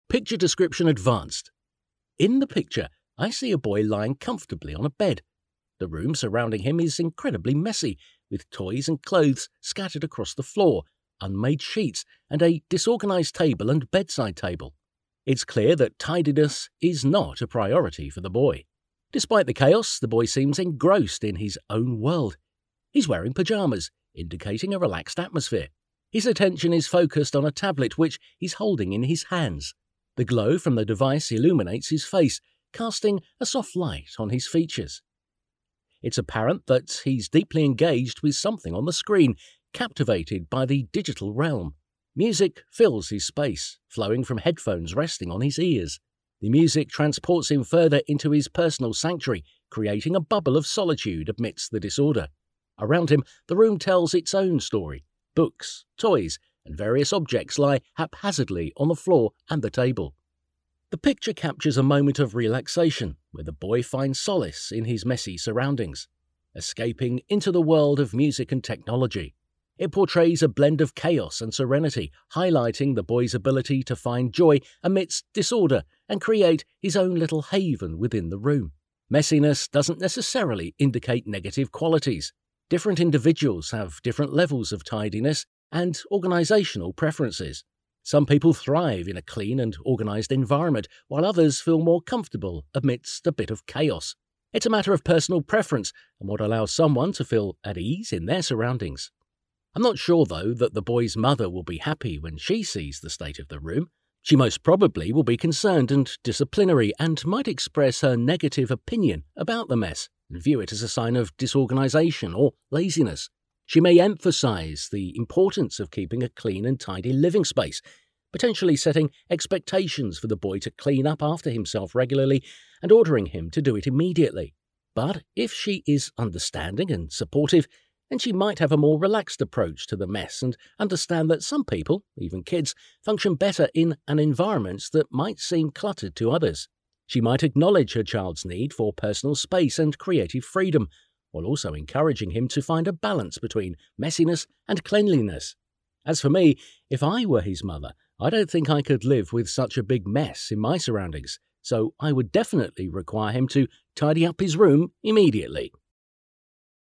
Picture description advanced. In the picture, I see a boy lying comfortably on a bed. The room surrounding him is incredibly messy, with toys and clothes scattered across the floor, unmade sheets, and a disorganized table and bedside table. It's clear that tidiness is not a priority for the boy. Despite the chaos, the boy seems engrossed in his own world. He's wearing pajamas, indicating a relaxed atmosphere. His attention is focused on a tablet which he's holding in his hands. The glow from the device illuminates his face, casting a soft light on his features. It's apparent that he's deeply engaged with something on the screen, captivated by the digital realm. Music fills his space, flowing from headphones resting on his ears. The music transports him further into his personal sanctuary, creating a bubble of solitude amidst the disorder. Around him, the room tells its own story. Books, toys, and various objects lie haphazardly on the floor and the table. The picture captures a moment of relaxation, where the boy finds solace in his messy surroundings, escaping into the world of music and technology. It portrays a blend of chaos and serenity, highlighting the boy's ability to find joy amidst disorder and create his own little haven within the room. Messiness doesn't necessarily indicate negative qualities. Different individuals have different levels of tidiness and organisational preferences. Some people thrive in a clean and organised environment, while others feel more comfortable amidst a bit of chaos. It's a matter of personal preference and what allows someone to feel at ease in their surroundings. I'm not sure, though, that the boy's mother will be happy when she sees the state of the room. She most probably will be concerned and disciplinary and might express her negative opinion about the mess and view it as a sign of disorganisation or laziness. She may emphasise the importance of keeping a clean and tidy living space, potentially setting expectations for the boy to clean up after himself regularly and ordering him to do it immediately. But if she is understanding and supportive, then she might have a more relaxed approach to the mess and understand that some people, even kids, function better in an environment that might seem cluttered to others. She might acknowledge her child's need for personal space and creative freedom, while also encouraging him to find a balance between messiness and cleanliness. As for me, if I were his mother, I don't think I could live with such a big mess in my surroundings, so I would definitely require him to tidy up his room immediately.